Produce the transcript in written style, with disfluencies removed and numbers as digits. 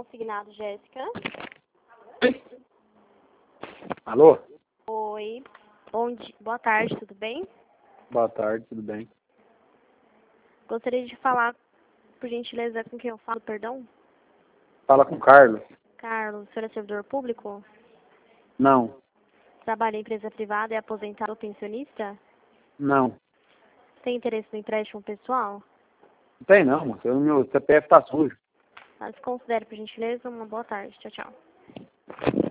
consignado, Jéssica. Alô? Oi. Boa tarde, tudo bem? Boa tarde, tudo bem? Gostaria de falar, por gentileza, com quem eu falo, perdão? Fala com o Carlos. Carlos, o senhor é servidor público? Não, Trabalha em empresa privada e é aposentado ou pensionista? não. Tem interesse no empréstimo pessoal? Não tem não, moço. O meu CPF tá sujo. Mas considere, por gentileza, uma boa tarde. Tchau, tchau.